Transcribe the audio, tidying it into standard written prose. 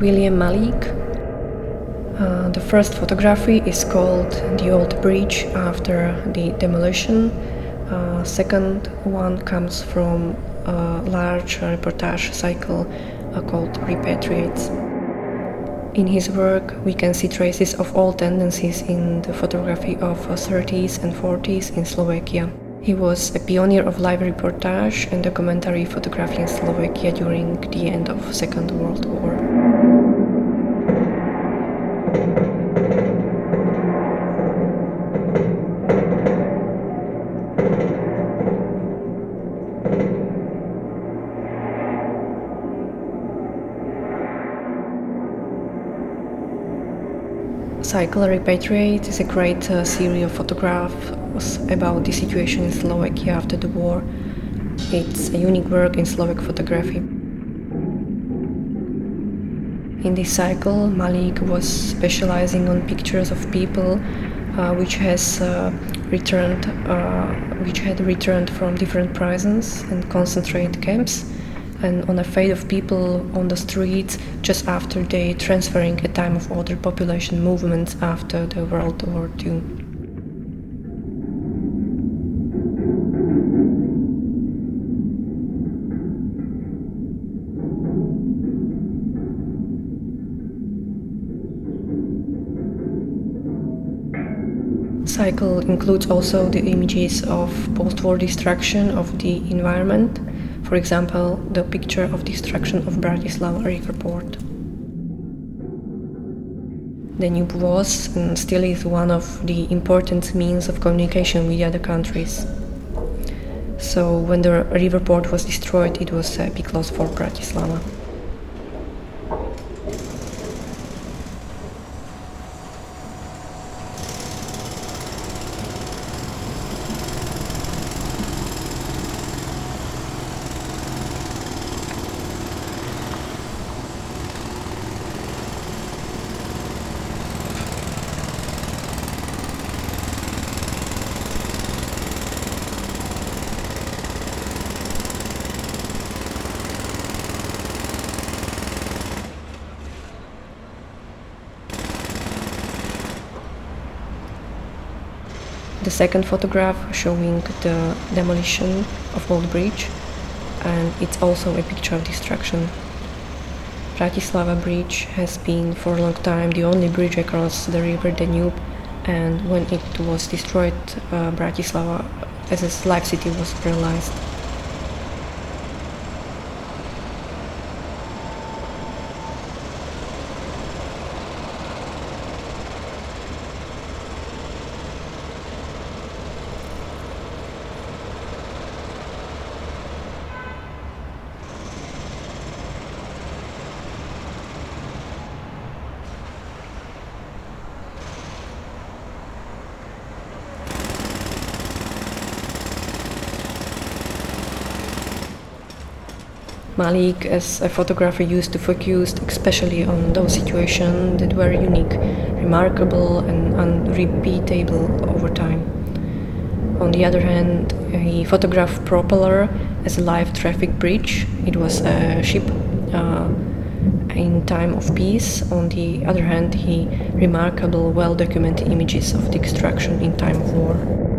William Malik. The first photography is called The Old Bridge After the Demolition. Second one comes from a large reportage cycle called Repatriates. In his work, we can see traces of all tendencies in the photography of 30s and 40s in Slovakia. He was a pioneer of live reportage and documentary photography in Slovakia during the end of Second World War. Cycle Repatriate is a great series of photographs about the situation in Slovakia after the war. It's a unique work in Slovak photography. In this cycle, Malik was specializing on pictures of people which had returned from different prisons and concentrated camps, and on a fate of people on the streets just after they transferring a time of other population movements after the World War II. Cycle includes also the images of post-war destruction of the environment. For example, the picture of destruction of Bratislava river port. Danube was and still is one of the important means of communication with other countries. So when the river port was destroyed, it was a big loss for Bratislava. The second photograph showing the demolition of Old Bridge, and it's also a picture of destruction. Bratislava Bridge has been for a long time the only bridge across the river Danube, and when it was destroyed, Bratislava as a live city was paralyzed. Malik, as a photographer, used to focus especially on those situations that were unique, remarkable and unrepeatable over time. On the other hand, he photographed propeller as a live traffic bridge. It was a ship in time of peace. On the other hand, he remarkable, well-documented images of destruction in time of war.